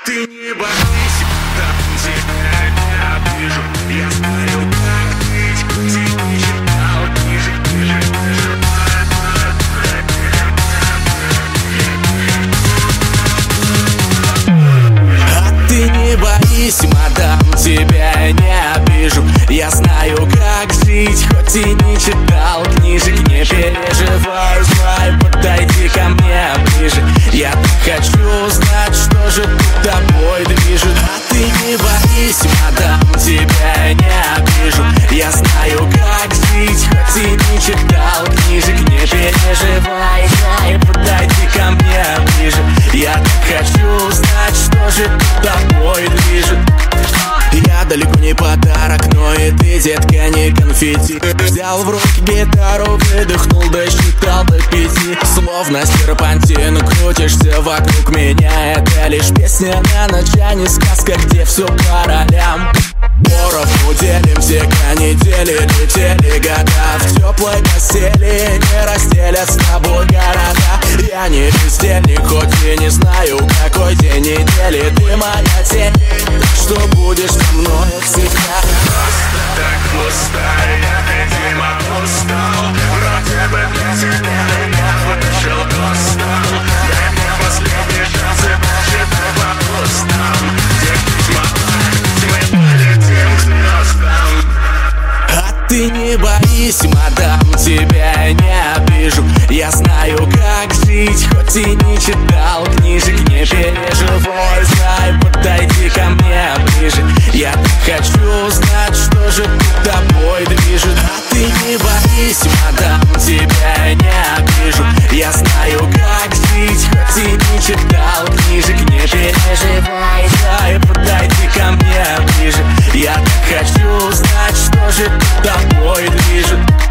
Ты не бойся, там тебя не обижу. Я знаю, как жить, хоть и не читал книжек, А ты не бойся, мадам, тебя не обижу. Я знаю, как жить, хоть и не читал книжек. Не переживай, знай, подойди ко мне ближе. Я так хочу узнать, что же тут тобой движет. А ты не бойся, мадам, тебя не обижу. Я знаю, как жить, хоть и не читал книжек. Не переживай, знай, подойди ко мне ближе. Я так хочу узнать, что же тут тобой движет. Я далеко не подарок, но и ты, детка, не конфетти. Взял в руки гитару, выдохнул, досчитал до 5. Словно серпантин, крутишься вокруг меня. Это лишь песня на ночь, а не сказка, где все по ролям. Поровну делимся, канители, летели года. В теплой постели не разделят с тобой города. Я не бездельник, хоть и не знаю, какой день недели. Ты моя тень, что будешь со мной всегда. просто так пусто, я видимо устал. Вроде бы для тебя я вышел достал. Дай мне последний шанс и больше ты по пустам. Где мы полетим к звездам. А ты не бойся, мадам, тебя не обижу. Я знаю, как жить, хоть и не читал книжек. Не переживай, знай, подойди ко мне ближе. Я так хочу узнать, что же тут тобой движет. А ты не бойся, мадам, тебя не обижу. Я знаю, как жить, хоть и не читал книжек. Не переживай, знай, подойди ко мне ближе. Я так хочу узнать, что же тут тобой движет.